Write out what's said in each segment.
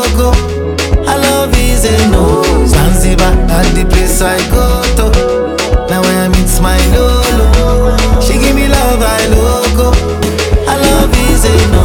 loco. Her love is a no. Zanzibar, at the place I go to. Now I meet my Lolo. She give me love, I loco. Her love is a no.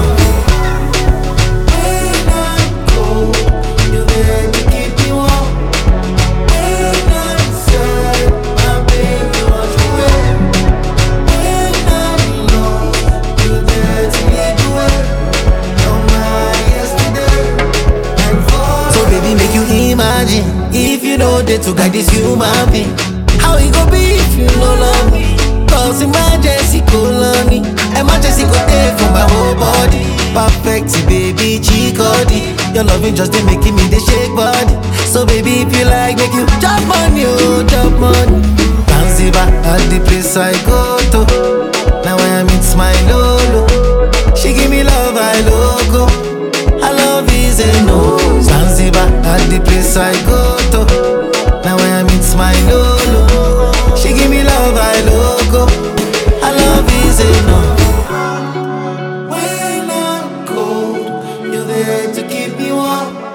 When I'm cold, you're there to keep me warm. When I'm sad, my baby wash me away. When I'm lost, you're there to lead the way. You're my yesterday and forever. So baby, make you imagine if you know that to guide this human being. How it go be if you no love me? Cause emergency call on me. Emergency go there for my whole body. Perfect, baby, chikodi. Your loving just dey making me dey shake body. So baby, if you like, make you chop money, oh, chop money. Zanzibar, at the place I go to. Now I meet my Lolo. She give me love, I loco. Her love is a no. Zanzibar, at the place I go to. Now I meet my Lolo. She give me love, I loco. Her love is a no. When I'm cold, you're there to keep me warm.